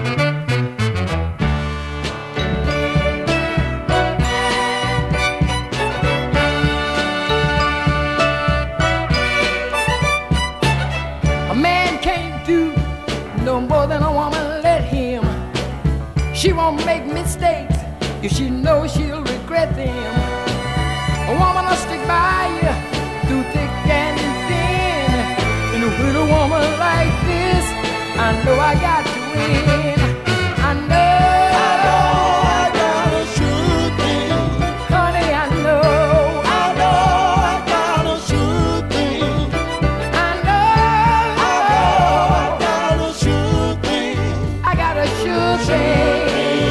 A man can't do no more than a woman let him. She won't make mistakes if she knows she'll regret them. A woman will stick by you through thick and thin. And with a woman like this, I know I got to win. I know I got a sure thing. Honey, I know I got a sure thing. I got a sure thing. I got a sure thing.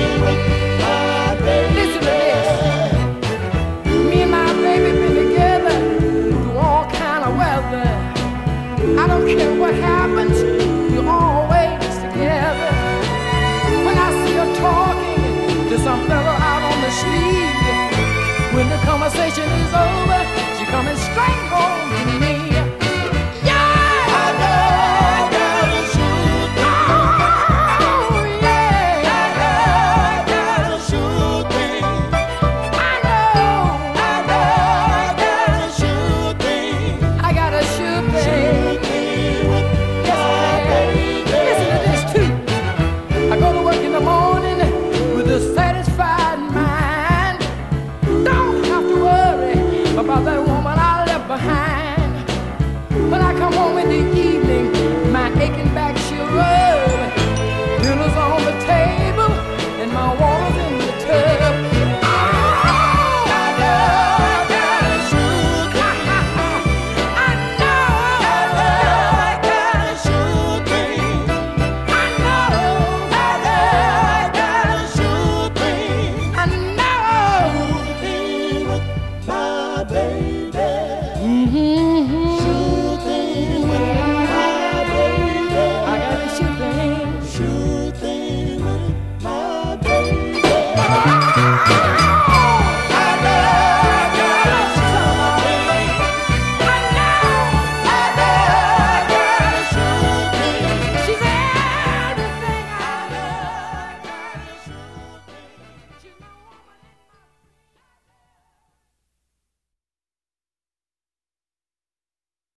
Listen to this. Me and my baby been together through all kind of weather. I don't care what happens, we're always together. When I see her talking to some fella out on the street, when the conversation is over, she coming straight home to me.